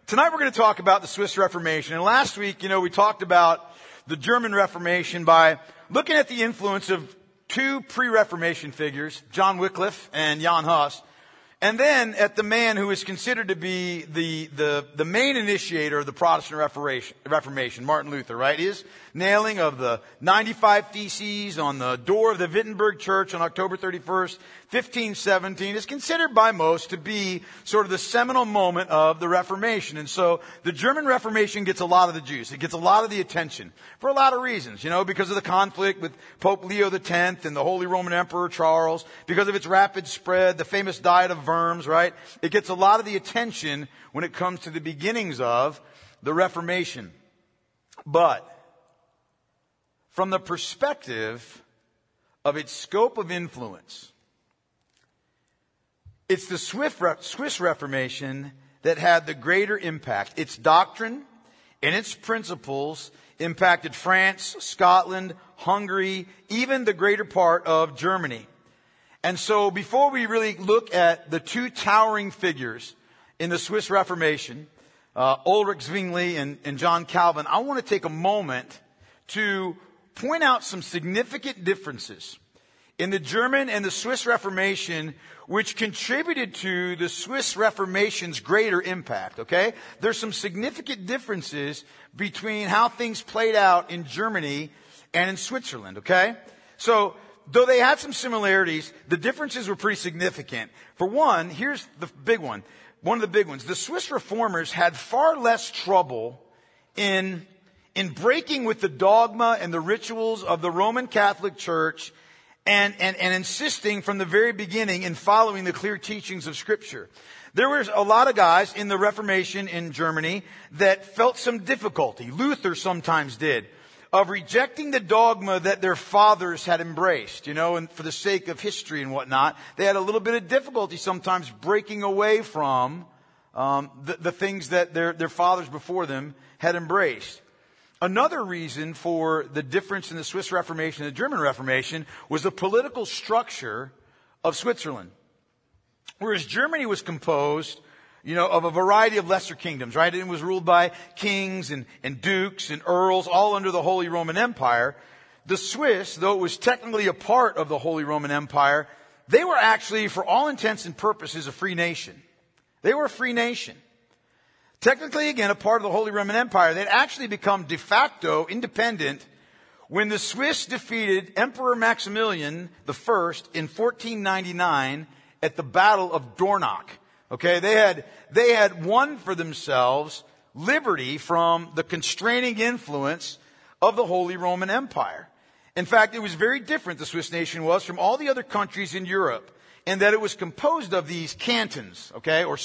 Tonight we're going to talk about the Swiss Reformation. And last week, we talked about the German Reformation by looking at the influence of two pre-Reformation figures, John Wycliffe and Jan Hus, and then at the man who is considered to be the main initiator of the Protestant Reformation, Martin Luther, right? His nailing of the 95 Theses on the door of the Wittenberg Church on October 31st, 1517 is considered by most to be sort of the seminal moment of the Reformation. And so the German Reformation gets a lot of the juice. It gets a lot of the attention for a lot of reasons, because of the conflict with Pope Leo X and the Holy Roman Emperor Charles, because of its rapid spread, the famous Diet of Worms, right? It gets a lot of the attention when it comes to the beginnings of the Reformation. But from the perspective of its scope of influence, it's the Swiss Reformation that had the greater impact. Its doctrine and its principles impacted France, Scotland, Hungary, even the greater part of Germany. And so before we really look at the two towering figures in the Swiss Reformation, Ulrich Zwingli and John Calvin, I want to take a moment to point out some significant differences in the German and the Swiss Reformation, which contributed to the Swiss Reformation's greater impact, okay? There's some significant differences between how things played out in Germany and in Switzerland, okay? So, though they had some similarities, the differences were pretty significant. For one, here's the big one. One of the big ones. The Swiss reformers had far less trouble in breaking with the dogma and the rituals of the Roman Catholic Church and insisting from the very beginning in following the clear teachings of Scripture. There was a lot of guys in the Reformation in Germany that felt some difficulty. Luther sometimes did, of rejecting the dogma that their fathers had embraced, and for the sake of history and whatnot. They had a little bit of difficulty sometimes breaking away from the things that their fathers before them had embraced. Another reason for the difference in the Swiss Reformation and the German Reformation was the political structure of Switzerland. Whereas Germany was composed, of a variety of lesser kingdoms, right? It was ruled by kings and dukes and earls, all under the Holy Roman Empire. The Swiss, though it was technically a part of the Holy Roman Empire, they were actually, for all intents and purposes, a free nation. They were a free nation. Technically, again, a part of the Holy Roman Empire. They'd actually become de facto independent when the Swiss defeated Emperor Maximilian I in 1499 at the Battle of Dornach. Okay, they had won for themselves liberty from the constraining influence of the Holy Roman Empire. In fact, it was very different, the Swiss nation was, from all the other countries in Europe, in that it was composed of these cantons, okay, or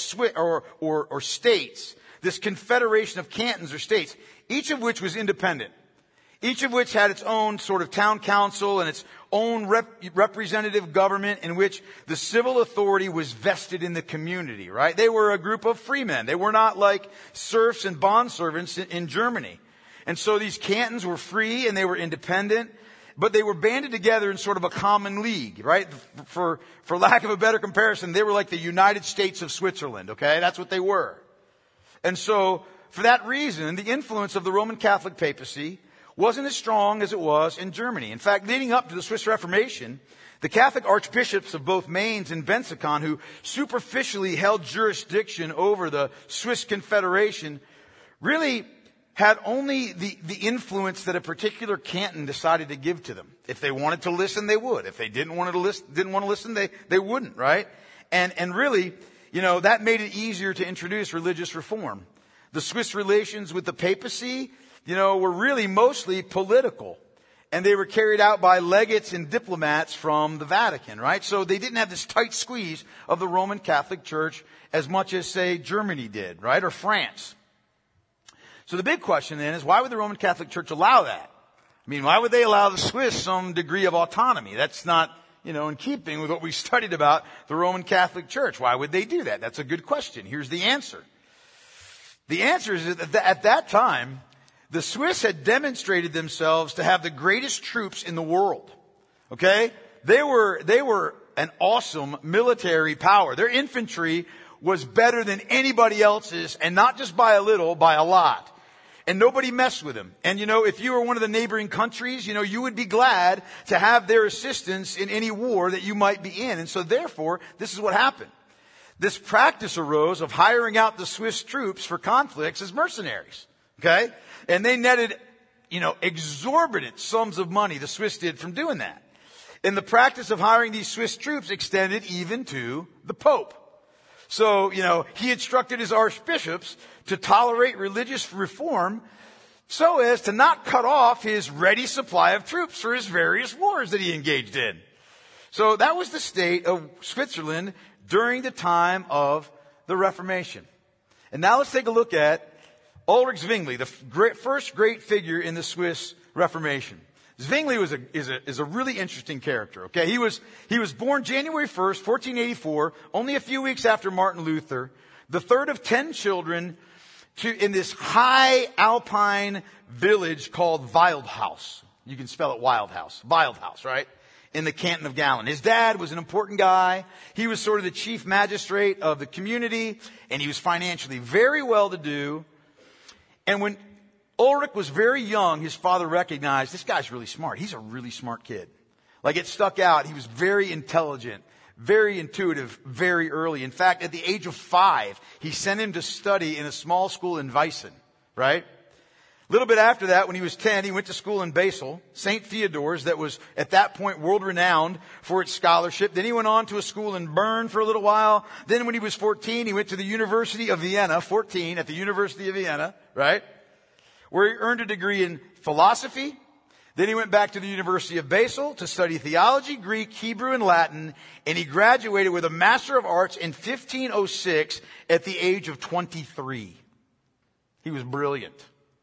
states, this confederation of cantons or states, each of which was independent. Each of which had its own sort of town council and its own representative government in which the civil authority was vested in the community, right? They were a group of free men. They were not like serfs and bondservants in Germany. And so these cantons were free and they were independent, but they were banded together in sort of a common league, right? For lack of a better comparison, they were like the United States of Switzerland, okay? That's what they were. And so, for that reason, the influence of the Roman Catholic papacy wasn't as strong as it was in Germany. In fact, leading up to the Swiss Reformation, the Catholic archbishops of both Mainz and Wetzikon, who superficially held jurisdiction over the Swiss Confederation, really had only the influence that a particular canton decided to give to them. If they wanted to listen, they would. If they didn't want to listen, they wouldn't, right? And really, that made it easier to introduce religious reform. The Swiss relations with the papacy, were really mostly political. And they were carried out by legates and diplomats from the Vatican, right? So they didn't have this tight squeeze of the Roman Catholic Church as much as, say, Germany did, right? Or France. So the big question then is, why would the Roman Catholic Church allow that? I mean, why would they allow the Swiss some degree of autonomy? That's not, in keeping with what we studied about the Roman Catholic Church. Why would they do that? That's a good question. Here's the answer. The answer is that at that time, the Swiss had demonstrated themselves to have the greatest troops in the world. Okay? They were an awesome military power. Their infantry was better than anybody else's, and not just by a little, by a lot. And nobody messed with him. And if you were one of the neighboring countries, you would be glad to have their assistance in any war that you might be in. And so therefore, this is what happened. This practice arose of hiring out the Swiss troops for conflicts as mercenaries. Okay? And they netted, exorbitant sums of money, the Swiss did, from doing that. And the practice of hiring these Swiss troops extended even to the Pope. So, he instructed his archbishops to tolerate religious reform so as to not cut off his ready supply of troops for his various wars that he engaged in. So that was the state of Switzerland during the time of the Reformation. And now let's take a look at Ulrich Zwingli, the first great figure in the Swiss Reformation. Zwingli is a really interesting character. Okay, he was born January 1st, 1484, only a few weeks after Martin Luther, the third of 10 children in this high alpine village called Wildhaus. You can spell it Wildhaus, right? In the canton of Gallen. His dad was an important guy. He was sort of the chief magistrate of the community, and he was financially very well to do. And when Ulrich was very young, his father recognized, this guy's really smart. He's a really smart kid. Like, it stuck out. He was very intelligent, very intuitive, very early. In fact, at the age of 5, he sent him to study in a small school in Weissen, right? A little bit after that, when he was 10, he went to school in Basel, St. Theodore's, that was at that point world-renowned for its scholarship. Then he went on to a school in Bern for a little while. Then when he was 14, he went to the University of Vienna, 14, at the University of Vienna, right? Where he earned a degree in philosophy. Then he went back to the University of Basel to study theology, Greek, Hebrew, and Latin, and he graduated with a Master of Arts in 1506 at the age of 23. He was brilliant.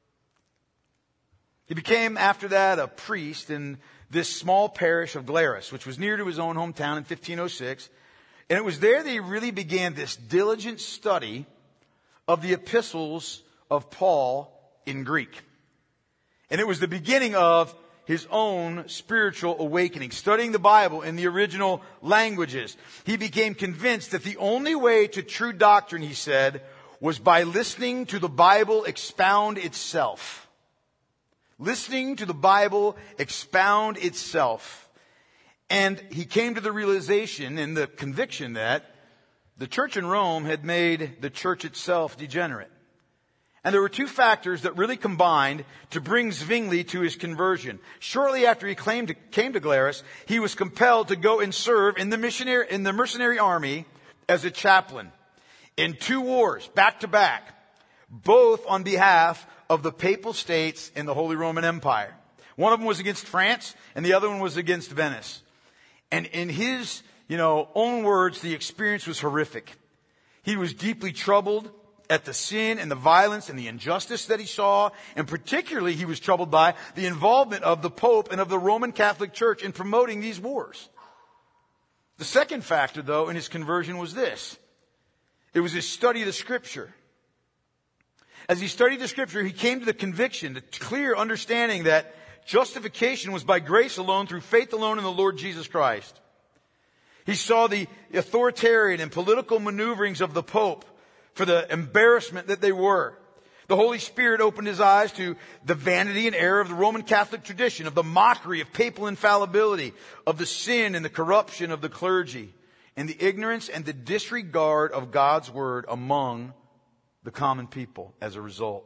He became, after that, a priest in this small parish of Glarus, which was near to his own hometown in 1506. And it was there that he really began this diligent study of the epistles of Paul in Greek. And it was the beginning of his own spiritual awakening, studying the Bible in the original languages. He became convinced that the only way to true doctrine, he said, was by listening to the Bible expound itself. Listening to the Bible expound itself. And he came to the realization and the conviction that the church in Rome had made the church itself degenerate. And there were two factors that really combined to bring Zwingli to his conversion. Shortly after he came to Glarus, he was compelled to go and serve in the mercenary army as a chaplain in 2 wars, back to back, both on behalf of the Papal States in the Holy Roman Empire. One of them was against France, and the other one was against Venice. And in his, own words, the experience was horrific. He was deeply troubled at the sin and the violence and the injustice that he saw, and particularly he was troubled by the involvement of the Pope and of the Roman Catholic Church in promoting these wars. The second factor, though, in his conversion was this. It was his study of the Scripture. As he studied the Scripture, he came to the conviction, the clear understanding that justification was by grace alone, through faith alone in the Lord Jesus Christ. He saw the authoritarian and political maneuverings of the Pope for the embarrassment that they were. The Holy Spirit opened his eyes to the vanity and error of the Roman Catholic tradition, of the mockery of papal infallibility, of the sin and the corruption of the clergy, and the ignorance and the disregard of God's word among the common people as a result.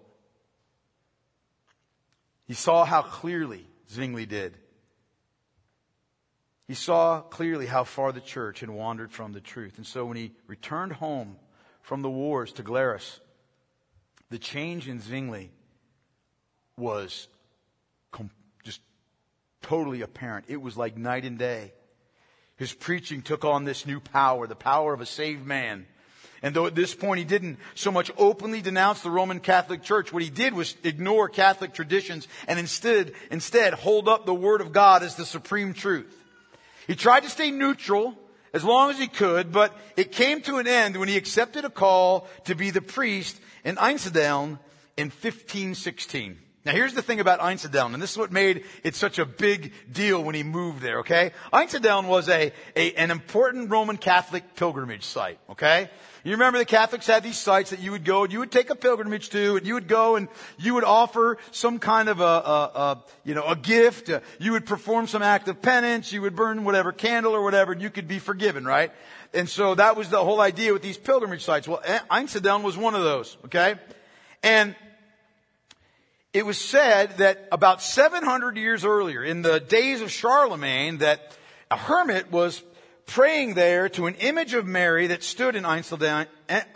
He saw how clearly Zwingli did. He saw clearly how far the church had wandered from the truth. And so when he returned home from the wars to Glarus, the change in Zwingli was just totally apparent. It was like night and day. His preaching took on this new power, the power of a saved man. And though at this point he didn't so much openly denounce the Roman Catholic Church, what he did was ignore Catholic traditions and instead hold up the Word of God as the supreme truth. He tried to stay neutral as long as he could, but it came to an end when he accepted a call to be the priest in Einsiedeln in 1516. Now here's the thing about Einsiedeln, and this is what made it such a big deal when he moved there, okay? Einsiedeln was an important Roman Catholic pilgrimage site, okay? You remember the Catholics had these sites that you would go and you would take a pilgrimage to, and you would go and you would offer some kind of a gift. You would perform some act of penance. You would burn whatever candle or whatever, and you could be forgiven, right? And so that was the whole idea with these pilgrimage sites. Well, Einsiedeln was one of those, okay? And it was said that about 700 years earlier, in the days of Charlemagne, that a hermit was praying there to an image of Mary that stood in Einsiedeln,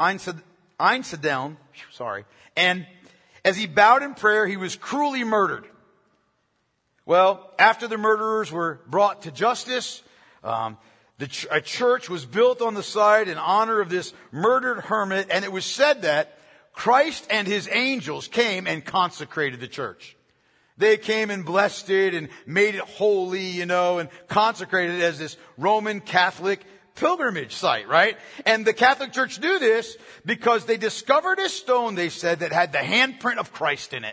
and as he bowed in prayer, he was cruelly murdered. Well, after the murderers were brought to justice, a church was built on the site in honor of this murdered hermit, and it was said that Christ and his angels came and consecrated the church. They came and blessed it and made it holy, and consecrated it as this Roman Catholic pilgrimage site, right? And the Catholic Church knew this because they discovered a stone, they said, that had the handprint of Christ in it.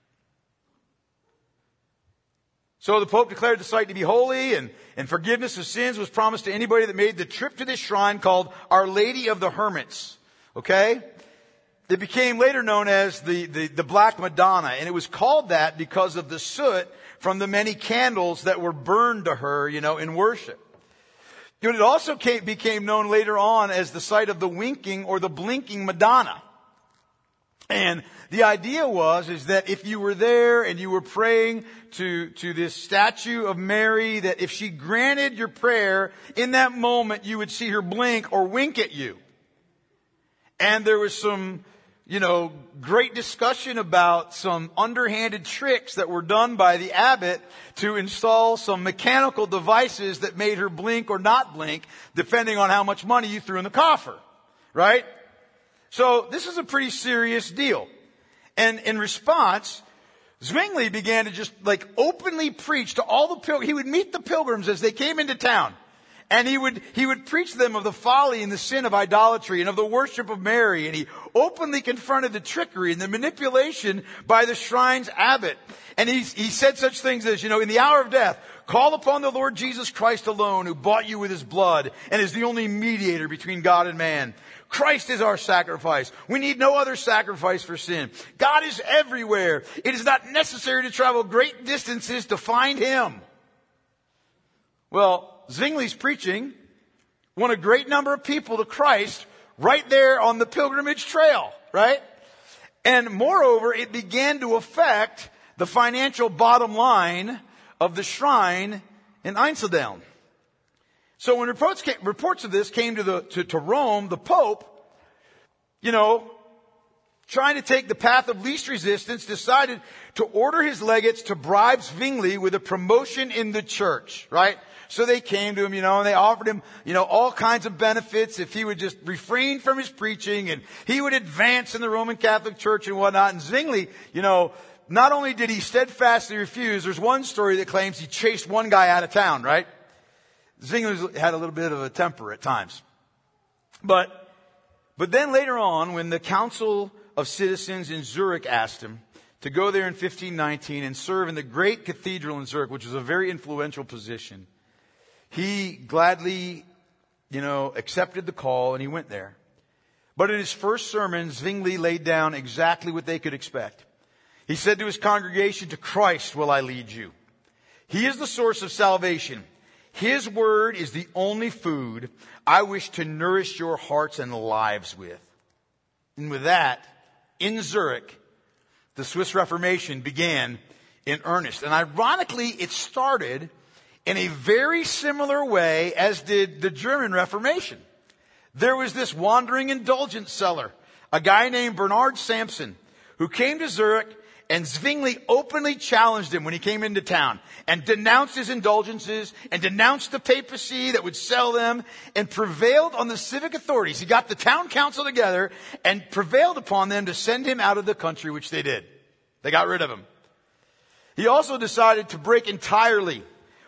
So the Pope declared the site to be holy, and forgiveness of sins was promised to anybody that made the trip to this shrine called Our Lady of the Hermits. Okay? It became later known as the Black Madonna, and it was called that because of the soot from the many candles that were burned to her, in worship. It also became known later on as the site of the winking or the blinking Madonna. And the idea is that if you were there and you were praying to this statue of Mary, that if she granted your prayer, in that moment you would see her blink or wink at you. And there was some great discussion about some underhanded tricks that were done by the abbot to install some mechanical devices that made her blink or not blink, depending on how much money you threw in the coffer. Right? So this is a pretty serious deal. And in response, Zwingli began to just openly preach to all the pilgrims. He would meet the pilgrims as they came into town. And he would preach to them of the folly and the sin of idolatry and of the worship of Mary. And he openly confronted the trickery and the manipulation by the shrine's abbot. And he said such things as, in the hour of death, call upon the Lord Jesus Christ alone, who bought you with his blood and is the only mediator between God and man. Christ is our sacrifice. We need no other sacrifice for sin. God is everywhere. It is not necessary to travel great distances to find him. Well, Zwingli's preaching won a great number of people to Christ right there on the pilgrimage trail, right? And moreover, it began to affect the financial bottom line of the shrine in Einsiedeln. So when reports of this came to Rome, the Pope, trying to take the path of least resistance, decided to order his legates to bribe Zwingli with a promotion in the church, right? So they came to him, and they offered him, all kinds of benefits if he would just refrain from his preaching, and he would advance in the Roman Catholic Church and whatnot. And Zwingli, not only did he steadfastly refuse, there's one story that claims he chased one guy out of town, right? Zwingli had a little bit of a temper at times. But then later on, when the Council of Citizens in Zurich asked him to go there in 1519 and serve in the great cathedral in Zurich, which was a very influential position, he gladly, accepted the call and he went there. But in his first sermon, Zwingli laid down exactly what they could expect. He said to his congregation, "To Christ will I lead you. He is the source of salvation. His word is the only food I wish to nourish your hearts and lives with." And with that, in Zurich, the Swiss Reformation began in earnest. And ironically, it started in a very similar way as did the German Reformation. There was this wandering indulgence seller, a guy named Bernard Samson, who came to Zurich, and Zwingli openly challenged him when he came into town and denounced his indulgences and denounced the papacy that would sell them and prevailed on the civic authorities. He got the town council together and prevailed upon them to send him out of the country, which they did. They got rid of him. He also decided to break entirely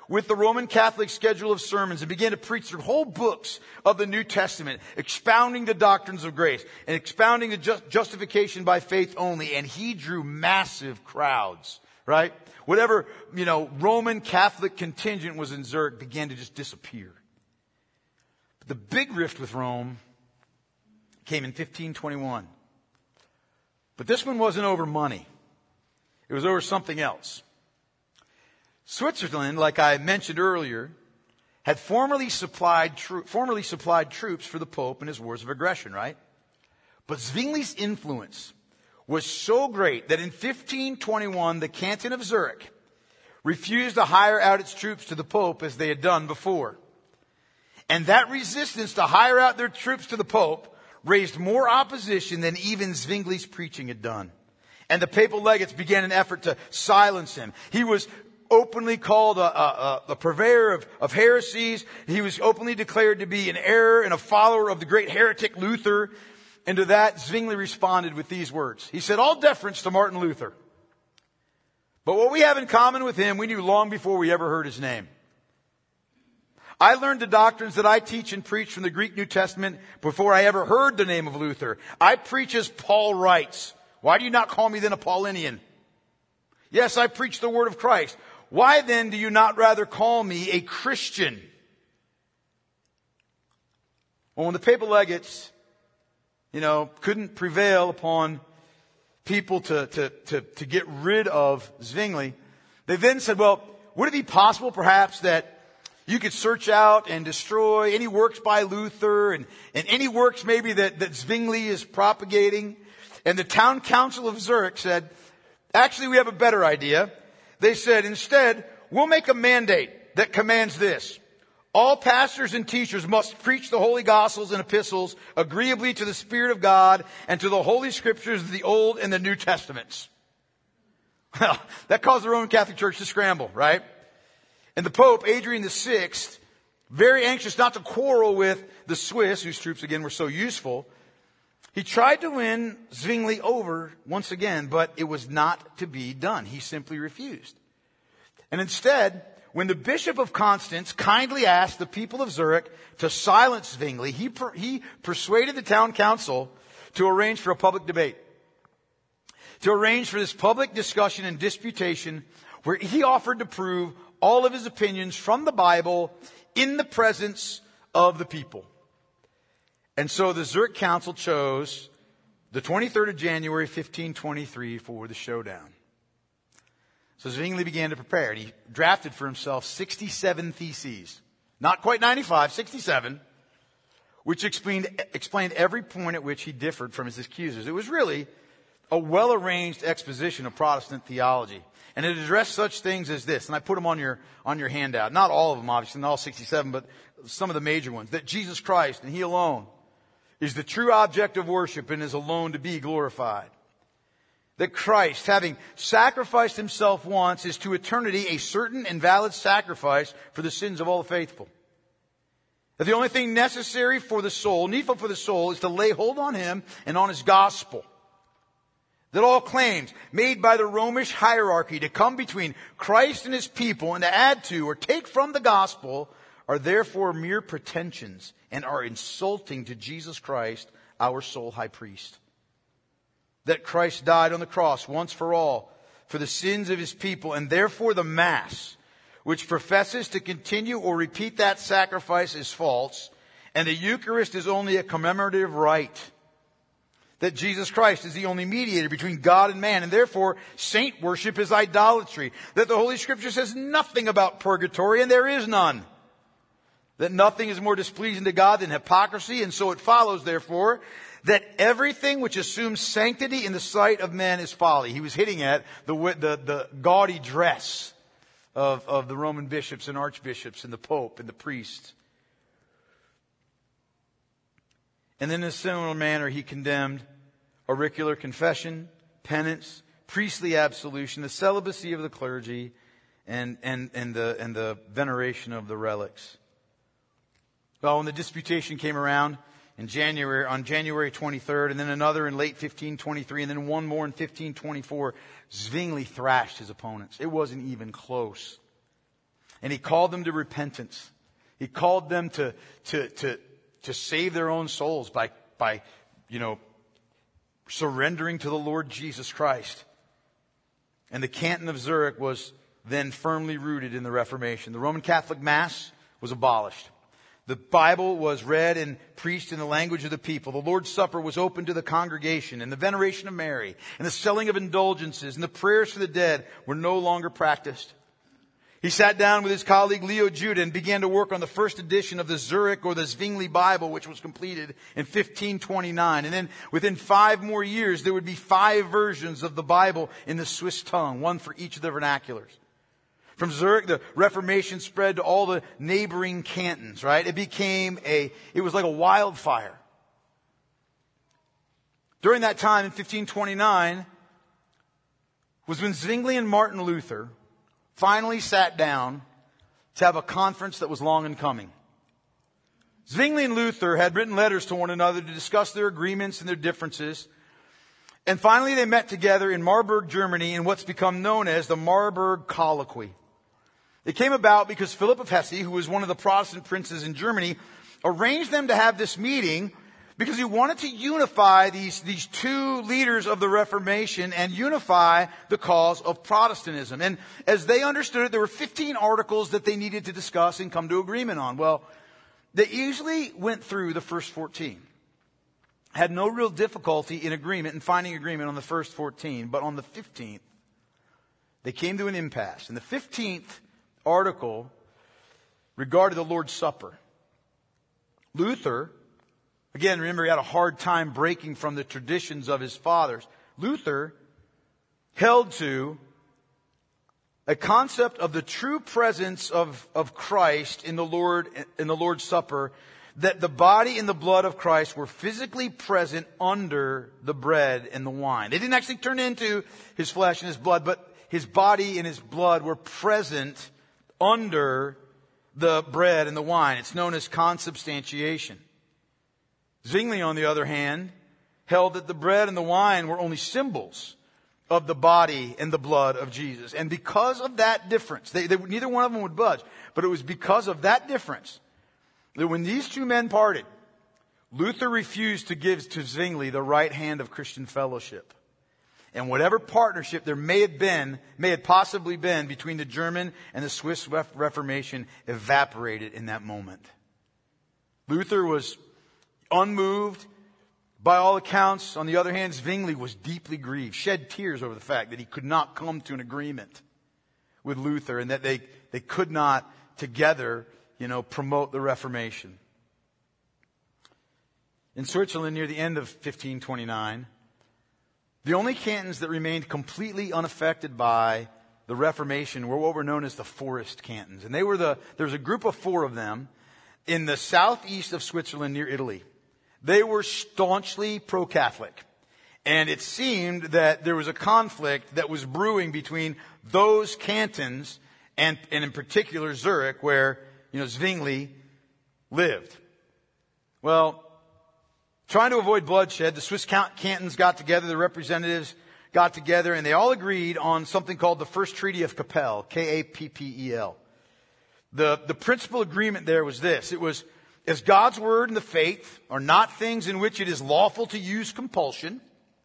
with the Roman Catholic schedule of sermons and began to preach through whole books of the New Testament, expounding the doctrines of grace and expounding the justification by faith only. And he drew massive crowds, right? Whatever, Roman Catholic contingent was in Zurich began to just disappear. But the big rift with Rome came in 1521. But this one wasn't over money. It was over something else. Switzerland, like I mentioned earlier, had formerly supplied troops for the Pope in his wars of aggression, right? But Zwingli's influence was so great that in 1521, the canton of Zurich refused to hire out its troops to the Pope as they had done before. And that resistance to hire out their troops to the Pope raised more opposition than even Zwingli's preaching had done. And the papal legates began an effort to silence him. He was openly called a purveyor of heresies. He was openly declared to be an error and a follower of the great heretic Luther. And to that, Zwingli responded with these words. He said, "All deference to Martin Luther. But what we have in common with him, we knew long before we ever heard his name. I learned the doctrines that I teach and preach from the Greek New Testament before I ever heard the name of Luther. I preach as Paul writes. Why do you not call me then a Paulinian? Yes, I preach the word of Christ. Why then do you not rather call me a Christian?" Well, when the papal legates, couldn't prevail upon people to get rid of Zwingli, they then said, well, would it be possible perhaps that you could search out and destroy any works by Luther and any works maybe that Zwingli is propagating? And the town council of Zurich said, actually, we have a better idea. They said, instead, we'll make a mandate that commands this. All pastors and teachers must preach the holy gospels and epistles agreeably to the Spirit of God and to the holy scriptures of the Old and the New Testaments. Well, that caused the Roman Catholic Church to scramble, right? And the Pope, Adrian VI, very anxious not to quarrel with the Swiss, whose troops again were so useful, he tried to win Zwingli over once again, but it was not to be done. He simply refused. And instead, when the Bishop of Constance kindly asked the people of Zurich to silence Zwingli, he persuaded the town council to arrange for a public debate, to arrange for this public discussion and disputation where he offered to prove all of his opinions from the Bible in the presence of the people. And so the Zurich Council chose the 23rd of January, 1523 for the showdown. So Zwingli began to prepare, and he drafted for himself 67 theses. Not quite 95, 67, which explained every point at which he differed from his accusers. It was really a well-arranged exposition of Protestant theology. And it addressed such things as this, and I put them on your handout. Not all of them, obviously, not all 67, but some of the major ones. That Jesus Christ, and He alone, is the true object of worship and is alone to be glorified. That Christ, having sacrificed Himself once, is to eternity a certain and valid sacrifice for the sins of all the faithful. That the only thing necessary for the soul, needful for the soul, is to lay hold on Him and on His gospel. That all claims made by the Romish hierarchy to come between Christ and His people and to add to or take from the gospel are therefore mere pretensions and are insulting to Jesus Christ, our sole high priest. That Christ died on the cross once for all for the sins of His people, and therefore the Mass, which professes to continue or repeat that sacrifice, is false, and the Eucharist is only a commemorative rite. That Jesus Christ is the only mediator between God and man, and therefore saint worship is idolatry. That the Holy Scripture says nothing about purgatory, and there is none. That nothing is more displeasing to God than hypocrisy, and so it follows, therefore, that everything which assumes sanctity in the sight of men is folly. He was hitting at the gaudy dress of the Roman bishops and archbishops and the Pope and the priests. And then in a similar manner, he condemned auricular confession, penance, priestly absolution, the celibacy of the clergy, and the veneration of the relics. Well, when the disputation came around on January 23rd, and then another in late 1523, and then one more in 1524, Zwingli thrashed his opponents. It wasn't even close. And he called them to repentance. He called them to save their own souls by surrendering to the Lord Jesus Christ. And the canton of Zurich was then firmly rooted in the Reformation. The Roman Catholic Mass was abolished. The Bible was read and preached in the language of the people. The Lord's Supper was open to the congregation, and the veneration of Mary, and the selling of indulgences, and the prayers for the dead were no longer practiced. He sat down with his colleague Leo Juda and began to work on the first edition of the Zurich or the Zwingli Bible, which was completed in 1529. And then within 5 more years, there would be 5 versions of the Bible in the Swiss tongue, one for each of the vernaculars. From Zurich, the Reformation spread to all the neighboring cantons, right? It was like a wildfire. During that time in 1529 was when Zwingli and Martin Luther finally sat down to have a conference that was long in coming. Zwingli and Luther had written letters to one another to discuss their agreements and their differences. And finally they met together in Marburg, Germany, in what's become known as the Marburg Colloquy. It came about because Philip of Hesse, who was one of the Protestant princes in Germany, arranged them to have this meeting because he wanted to unify these 2 leaders of the Reformation and unify the cause of Protestantism. And as they understood it, there were 15 articles that they needed to discuss and come to agreement on. Well, they easily went through the first 14. Had no real difficulty in agreement and finding agreement on the first 14. But on the 15th, they came to an impasse. And the 15th article regarded the Lord's Supper. Luther, again, remember he had a hard time breaking from the traditions of his fathers. Luther held to a concept of the true presence of Christ in the Lord's Supper, that the body and the blood of Christ were physically present under the bread and the wine. They didn't actually turn into his flesh and his blood, but his body and his blood were present under the bread and the wine. It's known as consubstantiation. Zwingli, on the other hand, held that the bread and the wine were only symbols of the body and the blood of Jesus. And because of that difference, neither one of them would budge, but it was because of that difference that when these 2 men parted, Luther refused to give to Zwingli the right hand of Christian fellowship. And whatever partnership there may have possibly been between the German and the Swiss Reformation evaporated in that moment. Luther was unmoved. By all accounts, on the other hand, Zwingli was deeply grieved, shed tears over the fact that he could not come to an agreement with Luther and that they could not together, promote the Reformation. In Switzerland, near the end of 1529, the only cantons that remained completely unaffected by the Reformation were what were known as the Forest cantons. And there was a group of 4 of them in the southeast of Switzerland near Italy. They were staunchly pro-Catholic. And it seemed that there was a conflict that was brewing between those cantons and in particular Zurich, where, Zwingli lived. Well, trying to avoid bloodshed, the Swiss cantons got together, the representatives got together, and they all agreed on something called the First Treaty of Kappel, Kappel. The principal agreement there was this. It was, as God's word and the faith are not things in which it is lawful to use compulsion,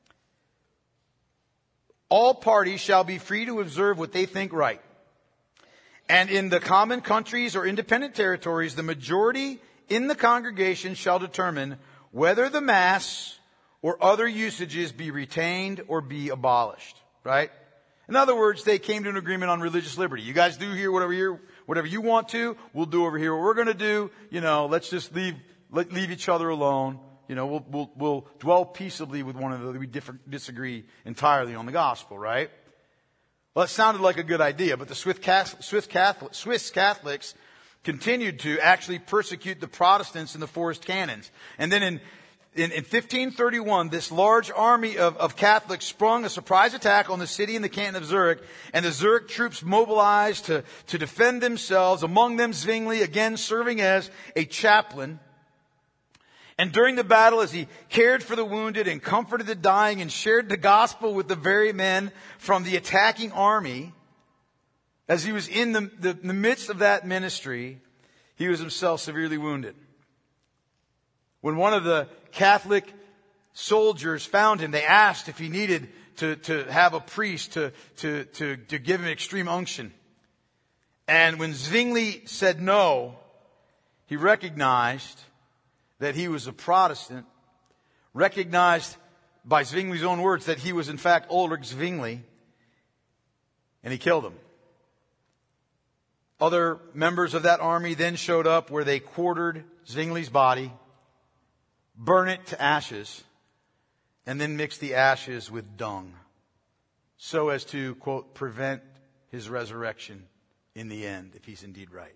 all parties shall be free to observe what they think right. And in the common countries or independent territories, the majority in the congregation shall determine whether the Mass or other usages be retained or be abolished. Right? In other words, they came to an agreement on religious liberty. You guys do here whatever you want to, we'll do over here what we're going to do. Let's just leave each other alone. We'll dwell peaceably with one another. We disagree entirely on the gospel, right? Well, it sounded like a good idea, but the Swiss Catholics continued to actually persecute the Protestants in the Forest cantons. And then in 1531, this large army of Catholics sprung a surprise attack on the city and the canton of Zurich, and the Zurich troops mobilized to defend themselves, among them Zwingli, again serving as a chaplain. And during the battle, as he cared for the wounded and comforted the dying and shared the gospel with the very men from the attacking army, as he was in the midst of that ministry, he was himself severely wounded. When one of the Catholic soldiers found him, they asked if he needed to have a priest to give him extreme unction. And when Zwingli said no, he recognized that he was a Protestant, recognized by Zwingli's own words that he was in fact Ulrich Zwingli, and he killed him. Other members of that army then showed up where they quartered Zwingli's body, burn it to ashes, and then mix the ashes with dung so as to, quote, prevent his resurrection in the end, if he's indeed right.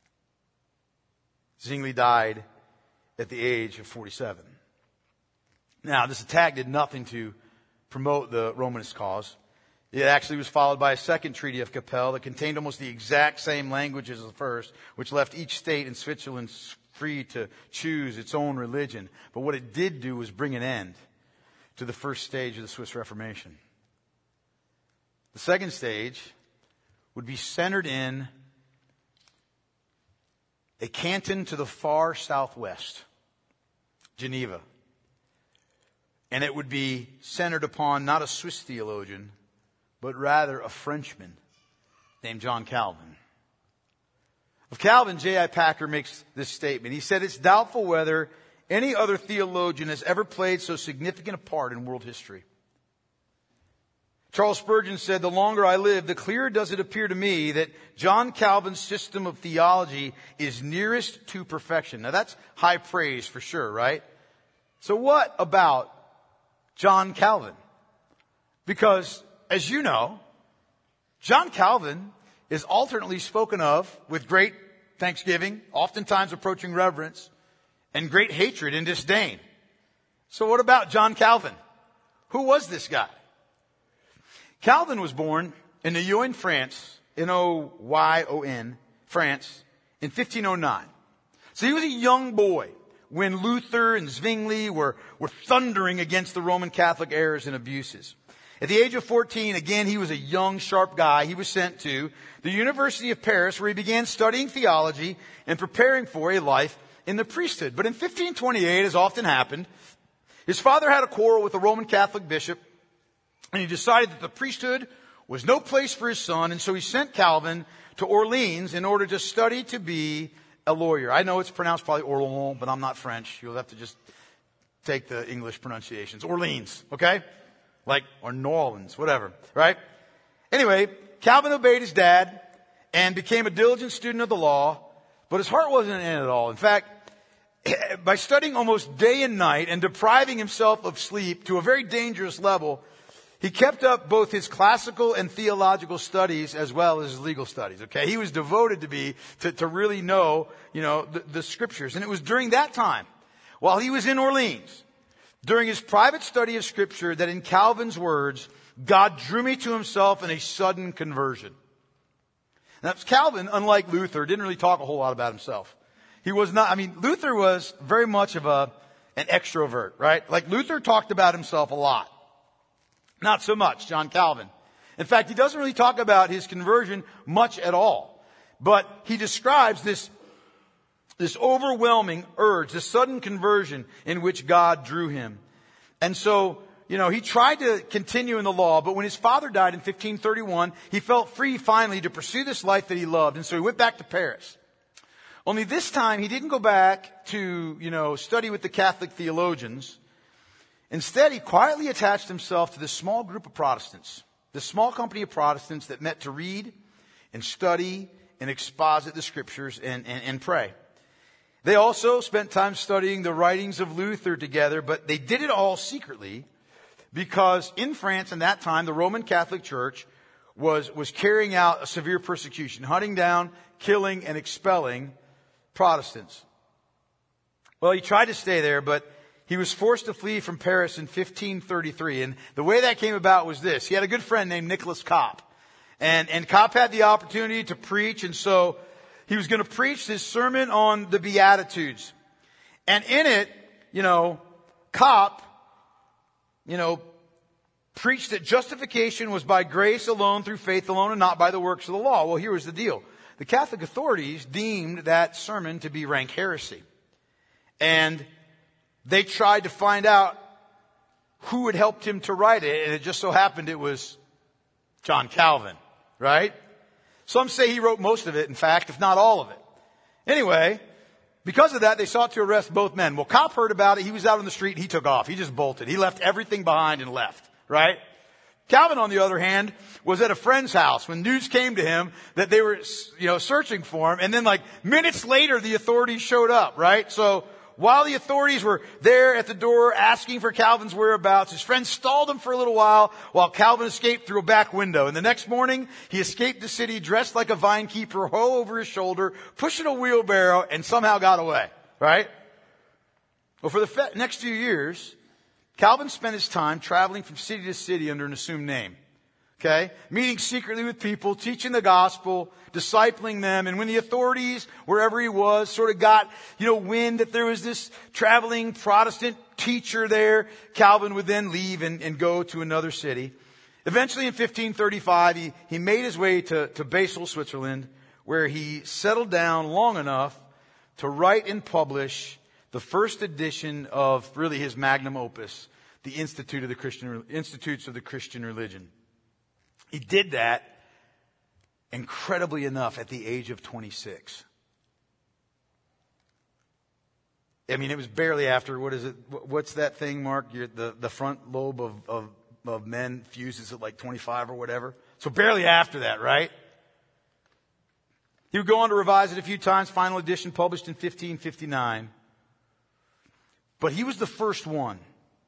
Zwingli died at the age of 47. Now, this attack did nothing to promote the Romanist cause. It actually was followed by a second Treaty of Capelle that contained almost the exact same language as the first, which left each state in Switzerland free to choose its own religion. But what it did do was bring an end to the first stage of the Swiss Reformation. The second stage would be centered in a canton to the far southwest, Geneva. And it would be centered upon not a Swiss theologian, but rather a Frenchman named John Calvin. Of Calvin, J.I. Packer makes this statement. He said, "It's doubtful whether any other theologian has ever played so significant a part in world history." Charles Spurgeon said, "The longer I live, the clearer does it appear to me that John Calvin's system of theology is nearest to perfection." Now that's high praise for sure, right? So what about John Calvin? Because, as you know, John Calvin is alternately spoken of with great thanksgiving, oftentimes approaching reverence, and great hatred and disdain. So what about John Calvin? Who was this guy? Calvin was born in Noyon, France, Noyon, France, in 1509. So he was a young boy when Luther and Zwingli were thundering against the Roman Catholic errors and abuses. At the age of 14, again, he was a young, sharp guy. He was sent to the University of Paris, where he began studying theology and preparing for a life in the priesthood. But in 1528, as often happened, his father had a quarrel with a Roman Catholic bishop, and he decided that the priesthood was no place for his son, and so he sent Calvin to Orleans in order to study to be a lawyer. I know it's pronounced probably Orleans, but I'm not French. You'll have to just take the English pronunciations. Orleans, okay? Or New Orleans, whatever, right? Anyway, Calvin obeyed his dad and became a diligent student of the law, but his heart wasn't in it at all. In fact, by studying almost day and night and depriving himself of sleep to a very dangerous level, he kept up both his classical and theological studies as well as his legal studies, okay? He was devoted to really know, the scriptures. And it was during that time, while he was in Orleans, during his private study of Scripture, that in Calvin's words, God drew me to himself in a sudden conversion. Now, Calvin, unlike Luther, didn't really talk a whole lot about himself. He was not, Luther was very much of an extrovert, right? Luther talked about himself a lot. Not so much John Calvin. In fact, he doesn't really talk about his conversion much at all. But he describes this overwhelming urge, this sudden conversion in which God drew him. And so, he tried to continue in the law, but when his father died in 1531, he felt free finally to pursue this life that he loved. And so he went back to Paris. Only this time he didn't go back to, study with the Catholic theologians. Instead, he quietly attached himself to this small group of Protestants, this small company of Protestants that met to read and study and exposit the Scriptures and pray. They also spent time studying the writings of Luther together, but they did it all secretly because in France in that time, the Roman Catholic Church was carrying out a severe persecution, hunting down, killing, and expelling Protestants. Well, he tried to stay there, but he was forced to flee from Paris in 1533. And the way that came about was this. He had a good friend named Nicholas Kopp. And Kopp had the opportunity to preach, and so he was going to preach this sermon on the Beatitudes. And in it, Kopp, preached that justification was by grace alone, through faith alone, and not by the works of the law. Well, here was the deal. The Catholic authorities deemed that sermon to be rank heresy. And they tried to find out who had helped him to write it, and it just so happened it was John Calvin, right? Some say he wrote most of it, in fact, if not all of it. Anyway, because of that, they sought to arrest both men. Well, cop heard about it. He was out on the street. He took off. He just bolted. He left everything behind and left, right? Calvin, on the other hand, was at a friend's house when news came to him that they were, searching for him. And then minutes later, the authorities showed up, right? So while the authorities were there at the door asking for Calvin's whereabouts, his friend stalled him for a little while Calvin escaped through a back window. And the next morning, he escaped the city dressed like a vine keeper, hoe over his shoulder, pushing a wheelbarrow, and somehow got away, right? Well, for the next few years, Calvin spent his time traveling from city to city under an assumed name. Okay? Meeting secretly with people, teaching the gospel, discipling them. And when the authorities, wherever he was, sort of got, wind that there was this traveling Protestant teacher there, Calvin would then leave and go to another city. Eventually in 1535, he made his way to Basel, Switzerland, where he settled down long enough to write and publish the first edition of really his magnum opus, the Institutes of the Christian Religion. He did that, incredibly enough, at the age of 26. I mean, it was barely after, what's that thing, Mark? The front lobe of men fuses at 25 or whatever. So barely after that, right? He would go on to revise it a few times, final edition published in 1559. But he was the first one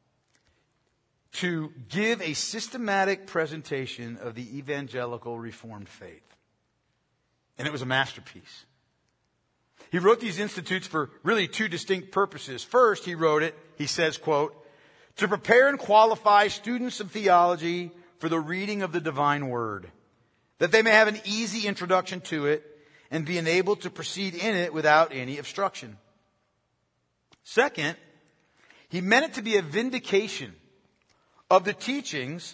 to give a systematic presentation of the evangelical Reformed faith. And it was a masterpiece. He wrote these institutes for really two distinct purposes. First, he says, quote, to prepare and qualify students of theology for the reading of the divine word, that they may have an easy introduction to it and be enabled to proceed in it without any obstruction. Second, he meant it to be a vindication of the teachings,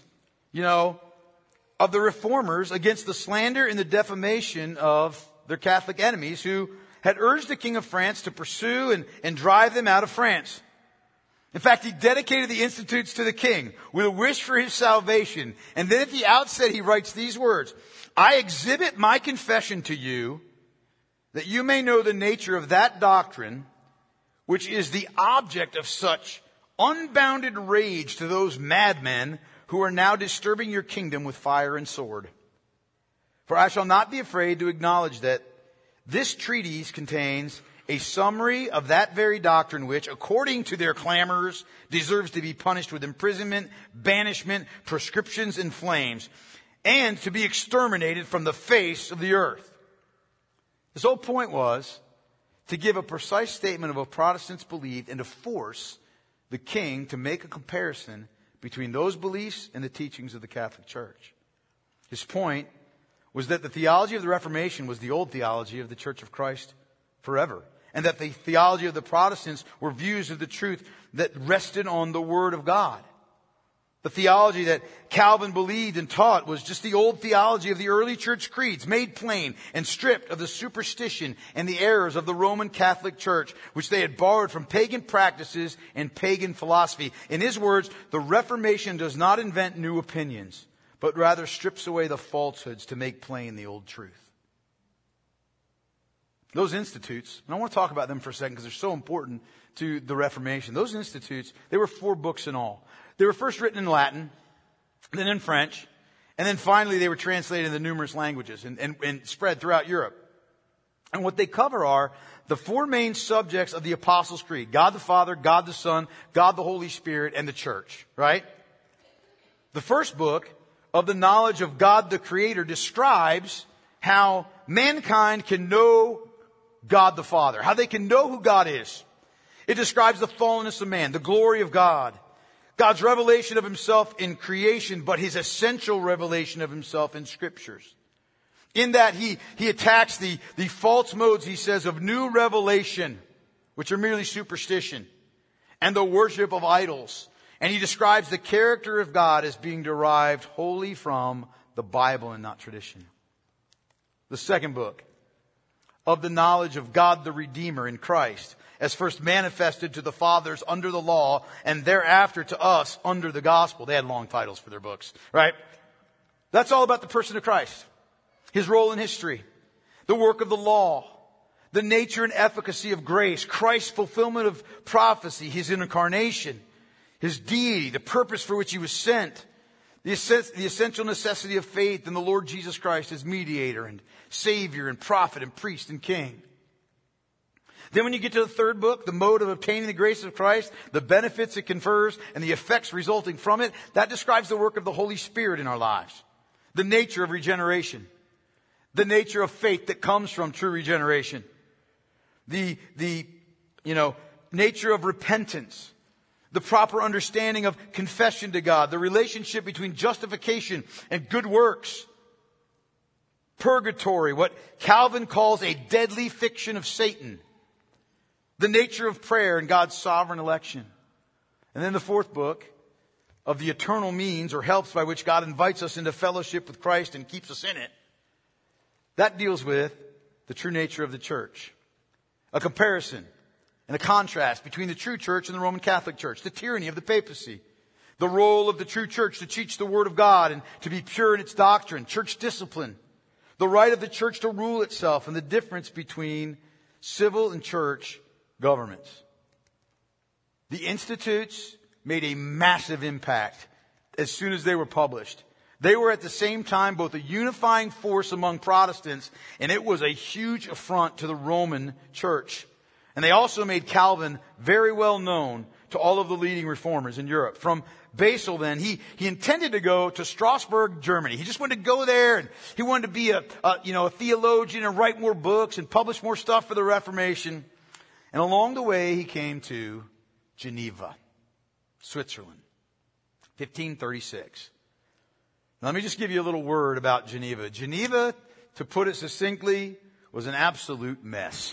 of the reformers against the slander and the defamation of their Catholic enemies who had urged the King of France to pursue and drive them out of France. In fact, he dedicated the Institutes to the king with a wish for his salvation. And then at the outset, he writes these words, I exhibit my confession to you that you may know the nature of that doctrine which is the object of such unbounded rage to those madmen who are now disturbing your kingdom with fire and sword. For I shall not be afraid to acknowledge that this treatise contains a summary of that very doctrine which, according to their clamors, deserves to be punished with imprisonment, banishment, proscriptions, and flames, and to be exterminated from the face of the earth. His whole point was to give a precise statement of what Protestants believed and to force the king to make a comparison between those beliefs and the teachings of the Catholic Church. His point was that the theology of the Reformation was the old theology of the Church of Christ forever, and that the theology of the Protestants were views of the truth that rested on the Word of God. The theology that Calvin believed and taught was just the old theology of the early church creeds, made plain and stripped of the superstition and the errors of the Roman Catholic Church, which they had borrowed from pagan practices and pagan philosophy. In his words, the Reformation does not invent new opinions, but rather strips away the falsehoods to make plain the old truth. Those institutes, and I want to talk about them for a second because they're so important to the Reformation. Those institutes, they were 4 books in all. They were first written in Latin, then in French, and then finally they were translated into numerous languages and spread throughout Europe. And what they cover are the 4 main subjects of the Apostles' Creed. God the Father, God the Son, God the Holy Spirit, and the Church, right? The first book of the knowledge of God the Creator describes how mankind can know God the Father, how they can know who God is. It describes the fallenness of man, the glory of God, God's revelation of himself in creation, but his essential revelation of himself in scriptures. In that he attacks the false modes, he says, of new revelation, which are merely superstition, and the worship of idols. And he describes the character of God as being derived wholly from the Bible and not tradition. The second book, of the knowledge of God the Redeemer in Christ, as first manifested to the fathers under the law, and thereafter to us under the gospel. They had long titles for their books, right? That's all about the person of Christ, his role in history, the work of the law, the nature and efficacy of grace, Christ's fulfillment of prophecy, his incarnation, his deity, the purpose for which he was sent, the essential necessity of faith in the Lord Jesus Christ as mediator and Savior and prophet and priest and king. Then when you get to the third book, the mode of obtaining the grace of Christ, the benefits it confers, and the effects resulting from it, that describes the work of the Holy Spirit in our lives. The nature of regeneration. The nature of faith that comes from true regeneration. The nature of repentance. The proper understanding of confession to God. The relationship between justification and good works. Purgatory, what Calvin calls a deadly fiction of Satan. The nature of prayer and God's sovereign election. And then the fourth book of the eternal means or helps by which God invites us into fellowship with Christ and keeps us in it. That deals with the true nature of the church. A comparison and a contrast between the true church and the Roman Catholic Church. The tyranny of the papacy. The role of the true church to teach the Word of God and to be pure in its doctrine. Church discipline. The right of the church to rule itself and the difference between civil and church governments. The Institutes made a massive impact as soon as they were published. They were at the same time both a unifying force among Protestants, and it was a huge affront to the Roman Church. And they also made Calvin very well known to all of the leading reformers in Europe. From Basel then, he intended to go to Strasbourg, Germany. He just wanted to go there, and he wanted to be a theologian and write more books and publish more stuff for the Reformation. And along the way, he came to Geneva, Switzerland, 1536. Now, let me just give you a little word about Geneva. Geneva, to put it succinctly, was an absolute mess.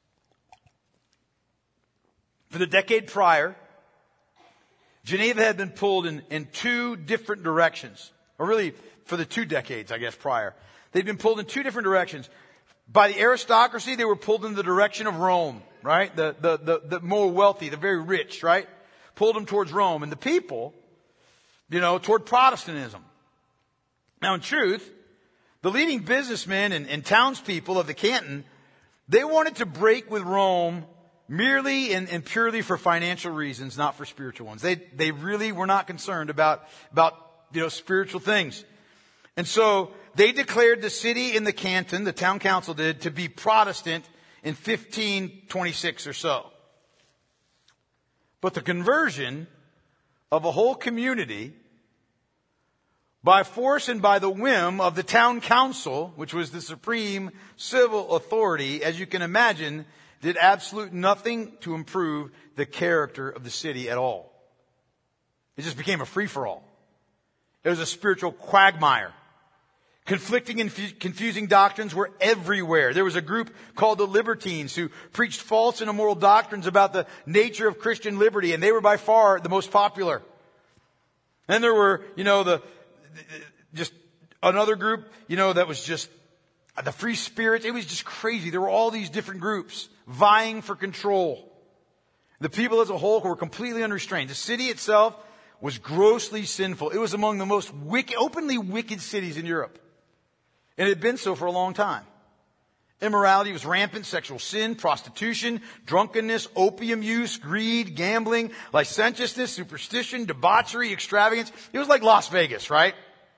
For the decade prior, Geneva had been pulled in two different directions. Or really, for the 2 decades, I guess, prior. They'd been pulled in 2 different directions. By the aristocracy, they were pulled in the direction of Rome, right? The more wealthy, the very rich, right? Pulled them towards Rome. And the people, toward Protestantism. Now, in truth, the leading businessmen and townspeople of the canton, they wanted to break with Rome merely and purely for financial reasons, not for spiritual ones. They really were not concerned about spiritual things. And so they declared the city in the canton, the town council did, to be Protestant in 1526 or so. But the conversion of a whole community by force and by the whim of the town council, which was the supreme civil authority, as you can imagine, did absolute nothing to improve the character of the city at all. It just became a free-for-all. It was a spiritual quagmire. Conflicting and confusing doctrines were everywhere. There was a group called the Libertines who preached false and immoral doctrines about the nature of Christian liberty, and they were by far the most popular. Then there were, just another group, that was just the free spirits. It was just crazy. There were all these different groups vying for control. The people as a whole were completely unrestrained. The city itself was grossly sinful. It was among the most openly wicked cities in Europe. And it had been so for a long time. Immorality was rampant, sexual sin, prostitution, drunkenness, opium use, greed, gambling, licentiousness, superstition, debauchery, extravagance. It was like Las Vegas, right?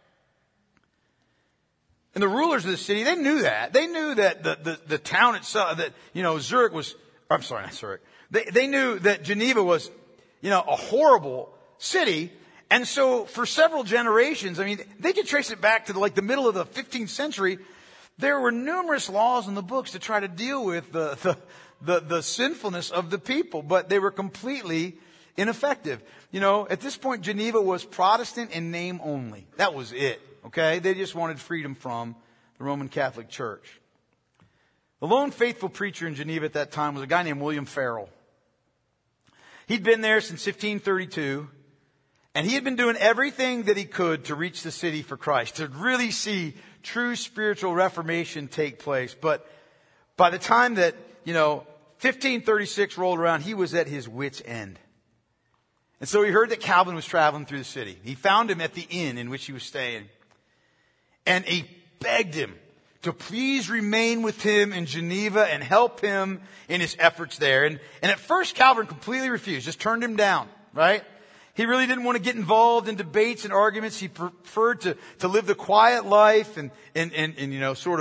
And the rulers of the city, they knew that. They knew that the town itself, that, Zurich was, I'm sorry, not Zurich. They knew that Geneva was, a horrible city. And so for several generations, they could trace it back to the middle of the 15th century. There were numerous laws in the books to try to deal with the sinfulness of the people, but they were completely ineffective. At this point, Geneva was Protestant in name only. That was it. Okay? They just wanted freedom from the Roman Catholic Church. The lone faithful preacher in Geneva at that time was a guy named William Farel. He'd been there since 1532. And he had been doing everything that he could to reach the city for Christ, to really see true spiritual reformation take place. But by the time that, 1536 rolled around, he was at his wit's end. And so he heard that Calvin was traveling through the city. He found him at the inn in which he was staying. And he begged him to please remain with him in Geneva and help him in his efforts there. And at first Calvin completely refused, just turned him down, right? He really didn't want to get involved in debates and arguments. He preferred to live the quiet life and sort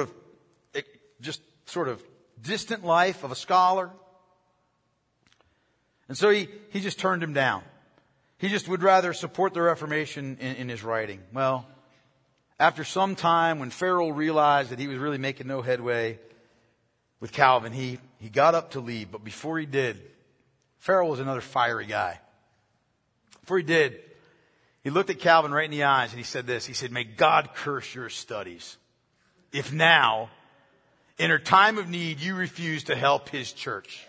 of distant life of a scholar. And so he just turned him down. He just would rather support the Reformation in his writing. Well, after some time, when Farel realized that he was really making no headway with Calvin, he got up to leave. But before he did, Farel was another fiery guy. Before he did, he looked at Calvin right in the eyes and he said this. He said, "May God curse your studies, if now, in her time of need, you refuse to help his church."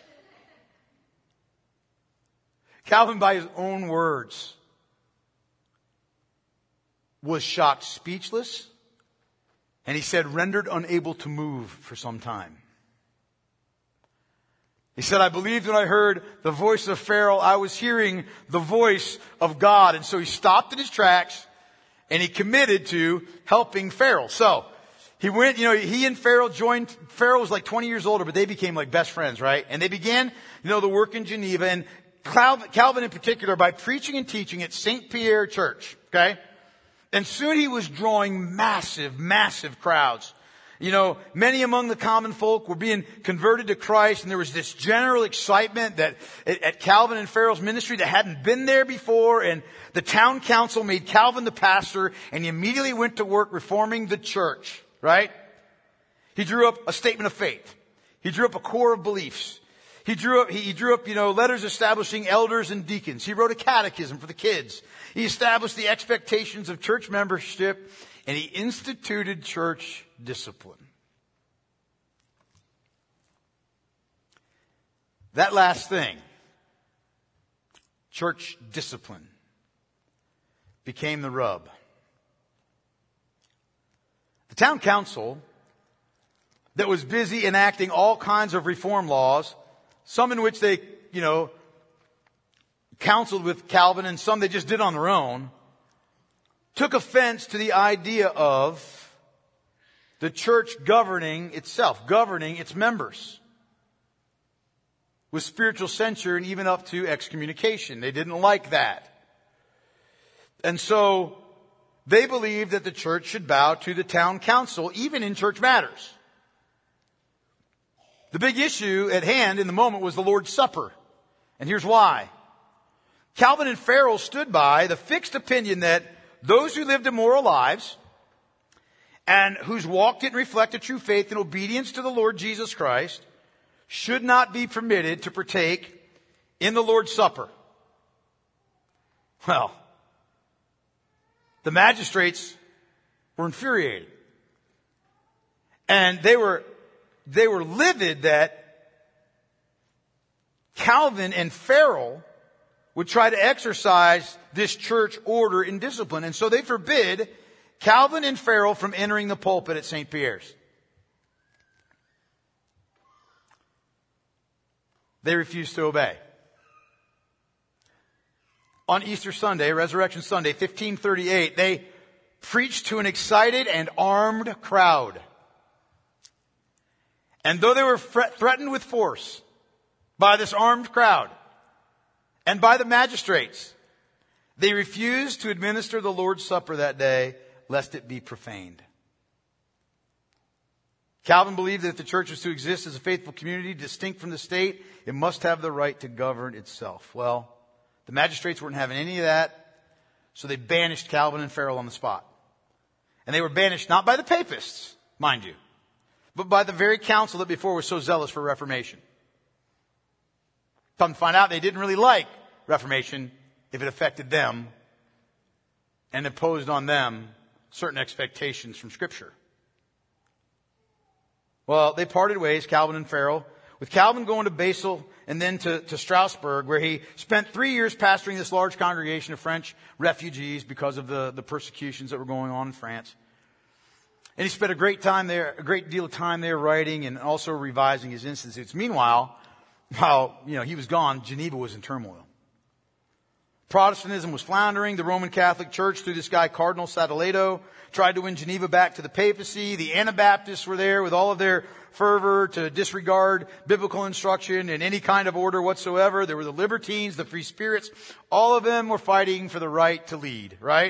Calvin, by his own words, was shocked speechless, and he said, rendered unable to move for some time. He said, "I believed when I heard the voice of Farel, I was hearing the voice of God." And so he stopped in his tracks and he committed to helping Farel. So he went, he and Farel joined. Farel was like 20 years older, but they became like best friends, right? And they began, the work in Geneva. And Calvin in particular, by preaching and teaching at St. Pierre Church, okay? And soon he was drawing massive, massive crowds. Many among the common folk were being converted to Christ, and there was this general excitement that at Calvin and Farel's ministry that hadn't been there before, and the town council made Calvin the pastor, and he immediately went to work reforming the church, right? He drew up a statement of faith. He drew up a core of beliefs. He drew up, letters establishing elders and deacons. He wrote a catechism for the kids. He established the expectations of church membership, and he instituted church discipline. That last thing, church discipline, became the rub. The town council that was busy enacting all kinds of reform laws, some in which they, counseled with Calvin and some they just did on their own, took offense to the idea of the church governing itself, governing its members, with spiritual censure and even up to excommunication. They didn't like that. And so they believed that the church should bow to the town council, even in church matters. The big issue at hand in the moment was the Lord's Supper. And here's why. Calvin and Farel stood by the fixed opinion that those who lived immoral lives and whose walk didn't reflect a true faith and obedience to the Lord Jesus Christ should not be permitted to partake in the Lord's Supper. Well, the magistrates were infuriated. And they were livid that Calvin and Farel would try to exercise this church order and discipline. And so they forbid Calvin and Farel from entering the pulpit at St. Pierre's. They refused to obey. On Easter Sunday, Resurrection Sunday, 1538, they preached to an excited and armed crowd. And though they were threatened with force by this armed crowd and by the magistrates, they refused to administer the Lord's Supper that day, lest it be profaned. Calvin believed that if the church was to exist as a faithful community distinct from the state, it must have the right to govern itself. Well, the magistrates weren't having any of that, so they banished Calvin and Farel on the spot. And they were banished not by the papists, mind you, but by the very council that before was so zealous for Reformation. Come to find out, they didn't really like Reformation if it affected them and imposed on them certain expectations from Scripture. Well, they parted ways, Calvin and Farel, with Calvin going to Basel and then to Strasbourg, where he spent 3 years pastoring this large congregation of French refugees because of the persecutions that were going on in France. And he spent a great deal of time there writing and also revising his institutes. Meanwhile, while he was gone, Geneva was in turmoil. Protestantism was floundering. The Roman Catholic Church, through this guy Cardinal Sadoleto, tried to win Geneva back to the papacy. The Anabaptists were there with all of their fervor to disregard biblical instruction in any kind of order whatsoever. There were the libertines, the free spirits. All of them were fighting for the right to lead, right?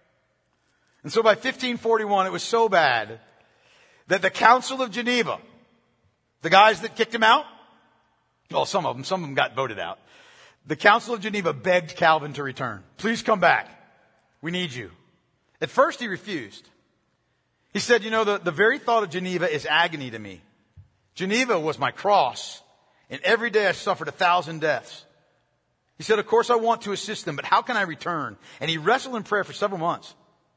And so by 1541, it was so bad that the Council of Geneva, the guys that kicked him out, well, some of them got voted out. The Council of Geneva begged Calvin to return. Please come back. We need you. At first he refused. He said, the very thought of Geneva is agony to me. Geneva was my cross, and every day I suffered 1,000 deaths. He said, of course I want to assist them, but how can I return? And he wrestled in prayer for several months.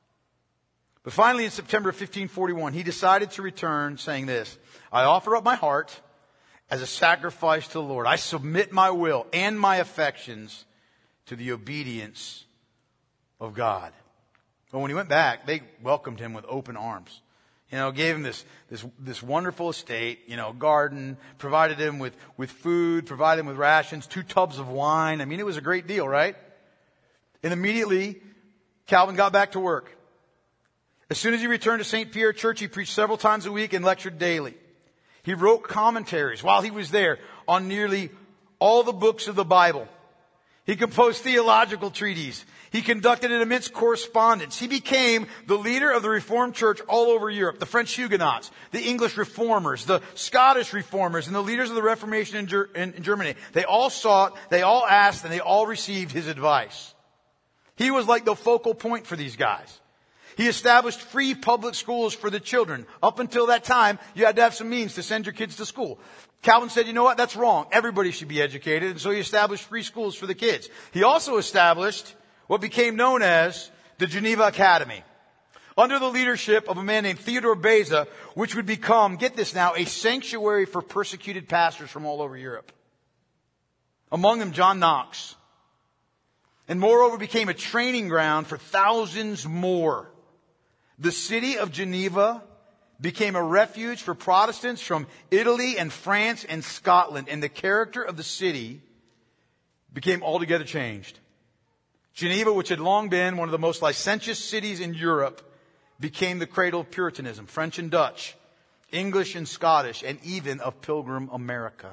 But finally in September of 1541, he decided to return saying this, I offer up my heart as a sacrifice to the Lord. I submit my will and my affections to the obedience of God. But when he went back, they welcomed him with open arms. Gave him this wonderful estate, garden, provided him with food, provided him with rations, 2 tubs of wine. I mean, it was a great deal, right? And immediately, Calvin got back to work. As soon as he returned to St. Pierre Church, he preached several times a week and lectured daily. He wrote commentaries while he was there on nearly all the books of the Bible. He composed theological treatises. He conducted an immense correspondence. He became the leader of the Reformed Church all over Europe. The French Huguenots, the English Reformers, the Scottish Reformers, and the leaders of the Reformation in Germany. They all sought, they all asked, and they all received his advice. He was like the focal point for these guys. He established free public schools for the children. Up until that time, you had to have some means to send your kids to school. Calvin said, you know what, that's wrong. Everybody should be educated. And so he established free schools for the kids. He also established what became known as the Geneva Academy, under the leadership of a man named Theodore Beza, which would become, get this now, a sanctuary for persecuted pastors from all over Europe. Among them, John Knox. And moreover, became a training ground for thousands more. The city of Geneva became a refuge for Protestants from Italy and France and Scotland. And the character of the city became altogether changed. Geneva, which had long been one of the most licentious cities in Europe, became the cradle of Puritanism, French and Dutch, English and Scottish, and even of Pilgrim America.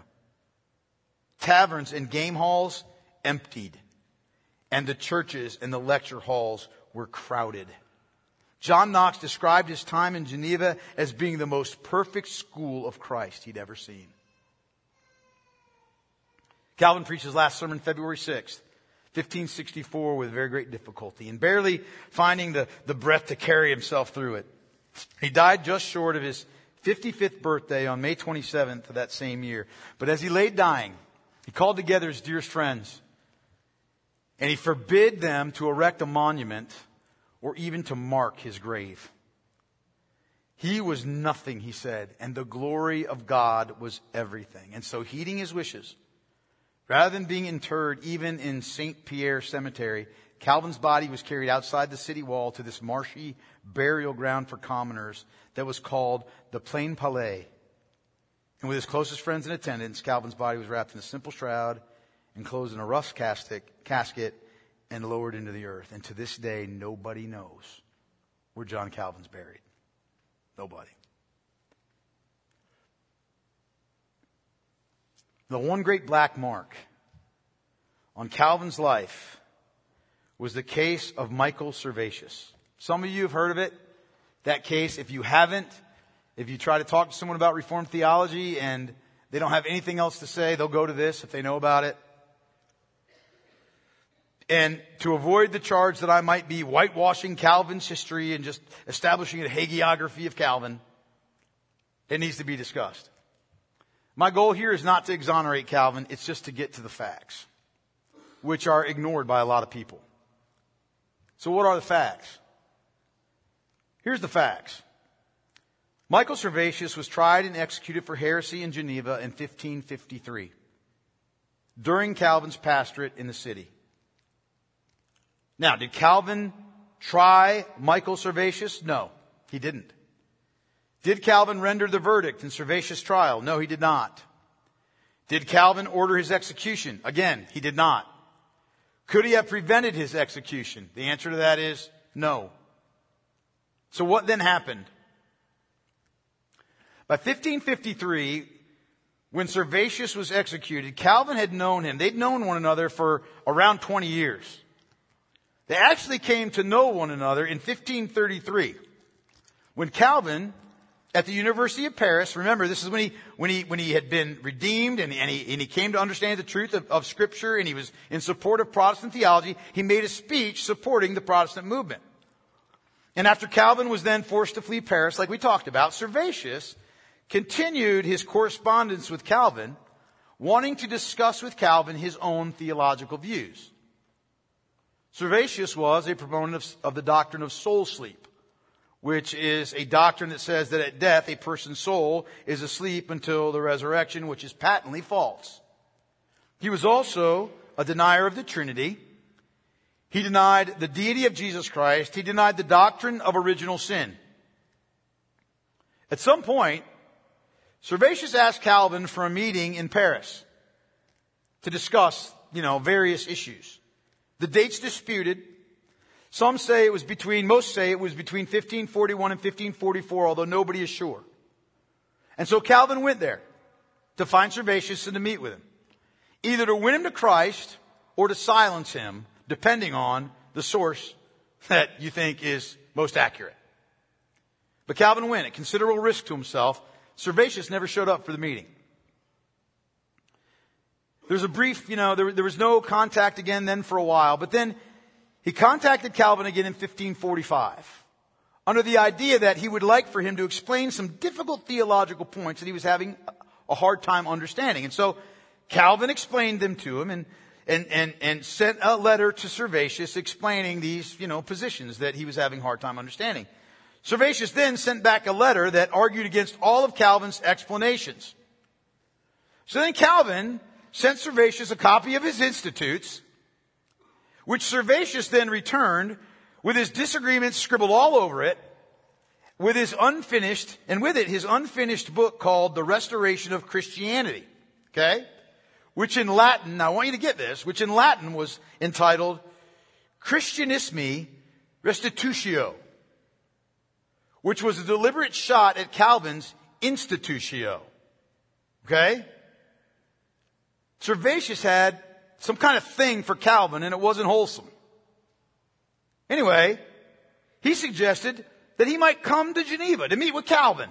Taverns and game halls emptied, and the churches and the lecture halls were crowded. John Knox described his time in Geneva as being the most perfect school of Christ he'd ever seen. Calvin preached his last sermon February 6th, 1564, with very great difficulty and barely finding the breath to carry himself through it. He died just short of his 55th birthday on May 27th of that same year. But as he lay dying, he called together his dearest friends, and he forbid them to erect a monument or even to mark his grave. He was nothing, he said, and the glory of God was everything. And so, heeding his wishes, rather than being interred even in St. Pierre Cemetery, Calvin's body was carried outside the city wall to this marshy burial ground for commoners that was called the Plain Palais. And with his closest friends and attendants, Calvin's body was wrapped in a simple shroud, enclosed in a rough casket, and lowered into the earth. And to this day, nobody knows where John Calvin's buried. Nobody. The one great black mark on Calvin's life was the case of Michael Servatius. Some of you have heard of it. That case, if you haven't, if you try to talk to someone about Reformed theology and they don't have anything else to say, they'll go to this if they know about it. And to avoid the charge that I might be whitewashing Calvin's history and just establishing a hagiography of Calvin, it needs to be discussed. My goal here is not to exonerate Calvin, it's just to get to the facts, which are ignored by a lot of people. So what are the facts? Here's the facts. Michael Servatius was tried and executed for heresy in Geneva in 1553 during Calvin's pastorate in the city. Now, did Calvin try Michael Servatius? No, he didn't. Did Calvin render the verdict in Servatius' trial? No, he did not. Did Calvin order his execution? Again, he did not. Could he have prevented his execution? The answer to that is no. So what then happened? By 1553, when Servatius was executed, Calvin had known him. They'd known one another for around 20 years. They actually came to know one another in 1533, when Calvin, at the University of Paris, remember this is when he had been redeemed and he came to understand the truth of Scripture, and he was in support of Protestant theology. He made a speech supporting the Protestant movement. And after Calvin was then forced to flee Paris, like we talked about, Servatius continued his correspondence with Calvin, wanting to discuss with Calvin his own theological views. Servatius was a proponent of the doctrine of soul sleep, which is a doctrine that says that at death a person's soul is asleep until the resurrection, which is patently false. He was also a denier of the Trinity. He denied the deity of Jesus Christ. He denied the doctrine of original sin. At some point, Servatius asked Calvin for a meeting in Paris to discuss, various issues. The date's disputed. Most say it was between 1541 and 1544, although nobody is sure. And so Calvin went there to find Servatius and to meet with him, either to win him to Christ or to silence him, depending on the source that you think is most accurate. But Calvin went at considerable risk to himself. Servatius never showed up for the meeting. There's a brief, there was no contact again then for a while, but then he contacted Calvin again in 1545 under the idea that he would like for him to explain some difficult theological points that he was having a hard time understanding. And so Calvin explained them to him and sent a letter to Servatius explaining these, positions that he was having a hard time understanding. Servatius then sent back a letter that argued against all of Calvin's explanations. So then Calvin sent Servatius a copy of his Institutes, which Servatius then returned with his disagreements scribbled all over it, with his unfinished book called The Restoration of Christianity. Okay? Which in Latin, now I want you to get this, which in Latin was entitled Christianismi Restitutio, which was a deliberate shot at Calvin's Institutio. Okay? Servatius had some kind of thing for Calvin, and it wasn't wholesome. Anyway, he suggested that he might come to Geneva to meet with Calvin.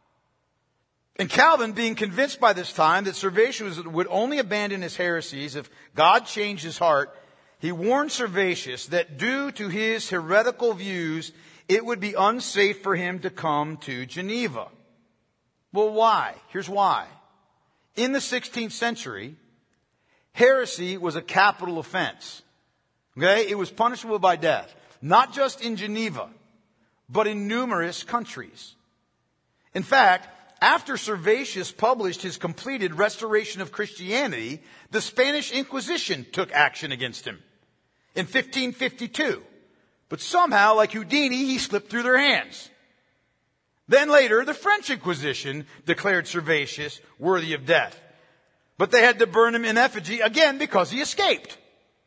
And Calvin, being convinced by this time that Servatius would only abandon his heresies if God changed his heart, he warned Servatius that due to his heretical views, it would be unsafe for him to come to Geneva. Well, why? Here's why. In the 16th century, heresy was a capital offense. Okay? It was punishable by death. Not just in Geneva, but in numerous countries. In fact, after Servatius published his completed Restoration of Christianity, the Spanish Inquisition took action against him in 1552. But somehow, like Houdini, he slipped through their hands. Then later, the French Inquisition declared Servatius worthy of death. But they had to burn him in effigy again because he escaped.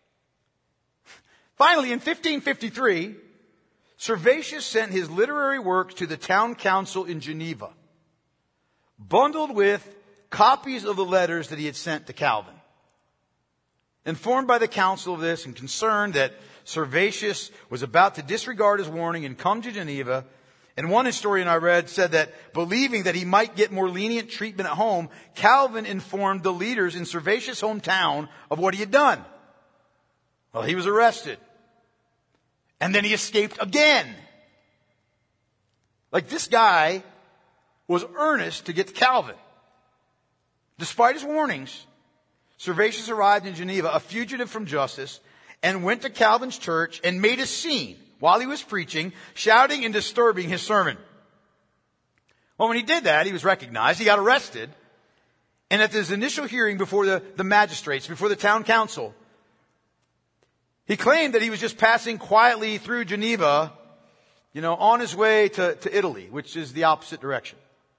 Finally, in 1553, Servatius sent his literary works to the town council in Geneva, bundled with copies of the letters that he had sent to Calvin. Informed by the council of this and concerned that Servatius was about to disregard his warning and come to Geneva, and one historian I read said that believing that he might get more lenient treatment at home, Calvin informed the leaders in Servatius' hometown of what he had done. Well, he was arrested. And then he escaped again. Like, this guy was earnest to get to Calvin. Despite his warnings, Servatius arrived in Geneva, a fugitive from justice, and went to Calvin's church and made a scene while he was preaching, shouting and disturbing his sermon. Well, when he did that, he was recognized. He got arrested. And at his initial hearing before the magistrates, before the town council, he claimed that he was just passing quietly through Geneva, on his way to Italy, which is the opposite direction.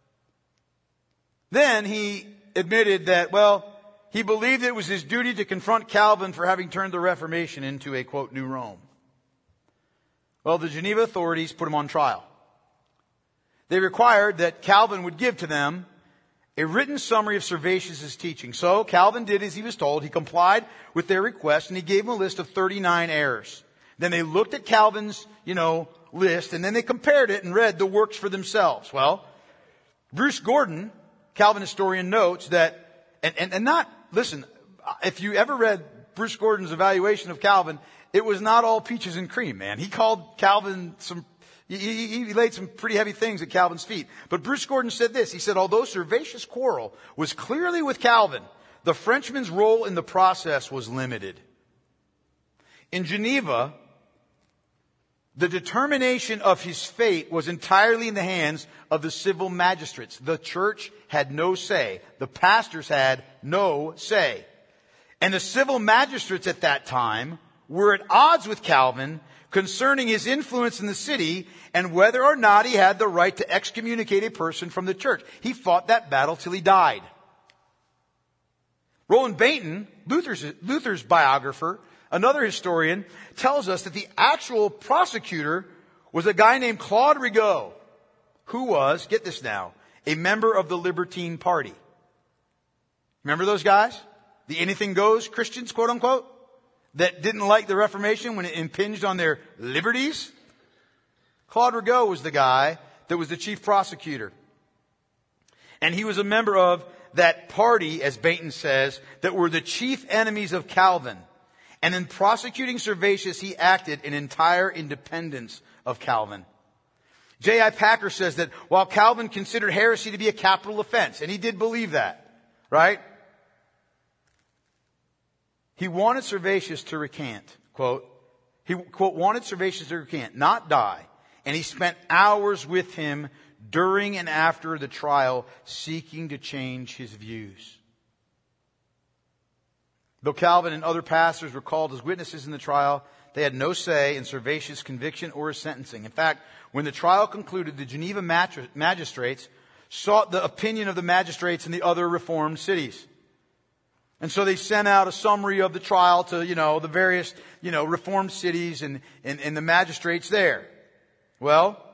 Then he admitted that, he believed it was his duty to confront Calvin for having turned the Reformation into a, quote, new Rome. Well, the Geneva authorities put him on trial. They required that Calvin would give to them a written summary of Servatius' teaching. So Calvin did as he was told. He complied with their request, and he gave them a list of 39 errors. Then they looked at Calvin's, list, and then they compared it and read the works for themselves. Well, Bruce Gordon, Calvin historian, notes that, listen, if you ever read Bruce Gordon's evaluation of Calvin, it was not all peaches and cream, man. He called Calvin he laid some pretty heavy things at Calvin's feet. But Bruce Gordon said this. He said, although Servatius' quarrel was clearly with Calvin, the Frenchman's role in the process was limited. In Geneva, the determination of his fate was entirely in the hands of the civil magistrates. The church had no say. The pastors had no say. And the civil magistrates at that time were at odds with Calvin concerning his influence in the city and whether or not he had the right to excommunicate a person from the church. He fought that battle till he died. Roland Bainton, Luther's biographer, another historian, tells us that the actual prosecutor was a guy named Claude Rigaud, who was, get this now, a member of the Libertine Party. Remember those guys? The anything goes Christians, quote unquote, that didn't like the Reformation when it impinged on their liberties? Claude Rigaud was the guy that was the chief prosecutor. And he was a member of that party, as Bainton says, that were the chief enemies of Calvin. And in prosecuting Servatius, he acted in entire independence of Calvin. J.I. Packer says that while Calvin considered heresy to be a capital offense, and he did believe that, right? He wanted Servatius to recant, quote, wanted Servatius to recant, not die. And he spent hours with him during and after the trial, seeking to change his views. Though Calvin and other pastors were called as witnesses in the trial, they had no say in Servatius' conviction or his sentencing. In fact, when the trial concluded, the Geneva magistrates sought the opinion of the magistrates in the other reformed cities. And so they sent out a summary of the trial to, the various, reformed cities and the magistrates there. Well,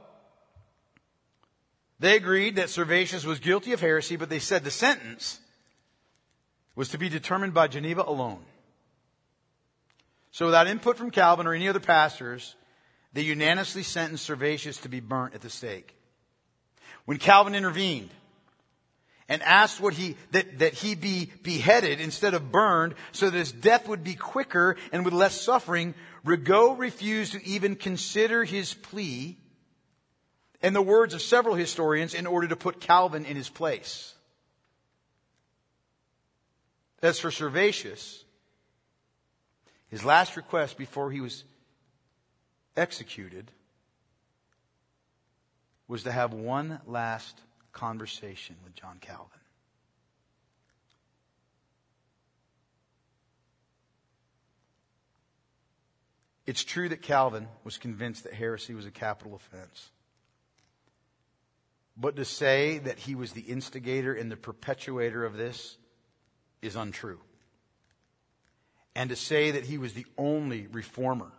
they agreed that Servatius was guilty of heresy, but they said the sentence was to be determined by Geneva alone. So without input from Calvin or any other pastors, they unanimously sentenced Servatius to be burnt at the stake. When Calvin intervened and asked that he be beheaded instead of burned so that his death would be quicker and with less suffering, Rigaud refused to even consider his plea, in the words of several historians, in order to put Calvin in his place. As for Servatius, his last request before he was executed was to have one last conversation with John Calvin. It's true that Calvin was convinced that heresy was a capital offense. But to say that he was the instigator and the perpetuator of this is untrue. And to say that he was the only reformer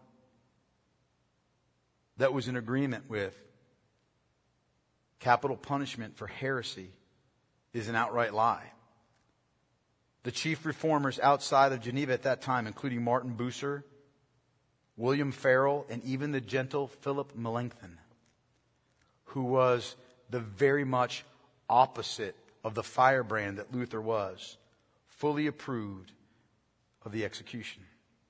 that was in agreement with capital punishment for heresy is an outright lie. The chief reformers outside of Geneva at that time, including Martin Bucer, William Farel, and even the gentle Philip Melanchthon, who was the very much opposite of the firebrand that Luther was, fully approved of the execution.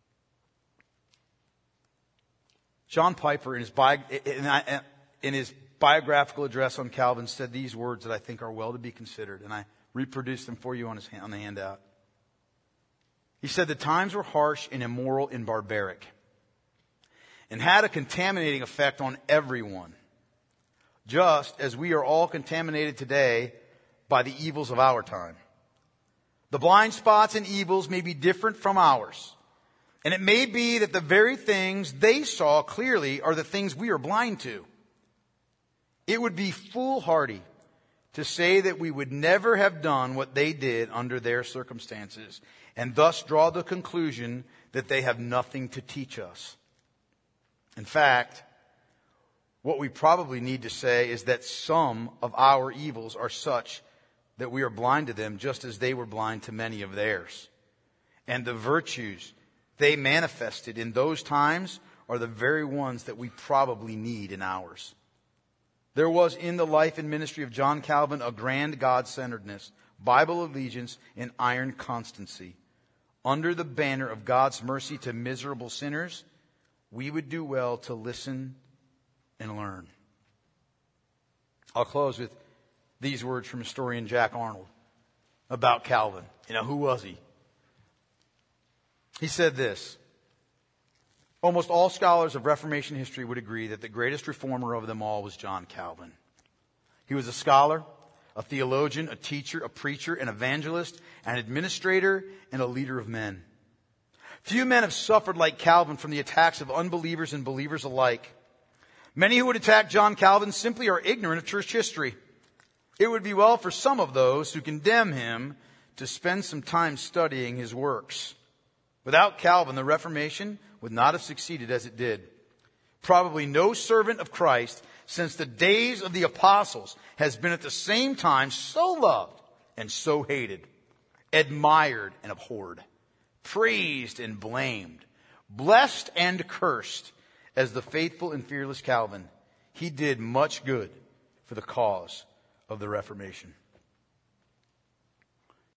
John Piper, in his biographical address on Calvin, said these words that I think are well to be considered, and I reproduced them for you on the handout. He said, the times were harsh and immoral and barbaric, and had a contaminating effect on everyone. just as we are all contaminated today by the evils of our time. The blind spots and evils may be different from ours. And it may be that the very things they saw clearly are the things we are blind to. It would be foolhardy to say that we would never have done what they did under their circumstances, and thus draw the conclusion that they have nothing to teach us. In fact, what we probably need to say is that some of our evils are such that we are blind to them just as they were blind to many of theirs. And the virtues they manifested in those times are the very ones that we probably need in ours. There was in the life and ministry of John Calvin a grand God-centeredness, Bible allegiance, and iron constancy. Under the banner of God's mercy to miserable sinners, we would do well to listen and learn. I'll close with these words from historian Jack Arnold about Calvin. Who was he? He said this: almost all scholars of Reformation history would agree that the greatest reformer of them all was John Calvin. He was a scholar, a theologian, a teacher, a preacher, an evangelist, an administrator, and a leader of men. Few men have suffered like Calvin from the attacks of unbelievers and believers alike. Many who would attack John Calvin simply are ignorant of church history. It would be well for some of those who condemn him to spend some time studying his works. Without Calvin, the Reformation would not have succeeded as it did. Probably no servant of Christ since the days of the apostles has been at the same time so loved and so hated, admired and abhorred, praised and blamed, blessed and cursed as the faithful and fearless Calvin. He did much good for the cause of the Reformation.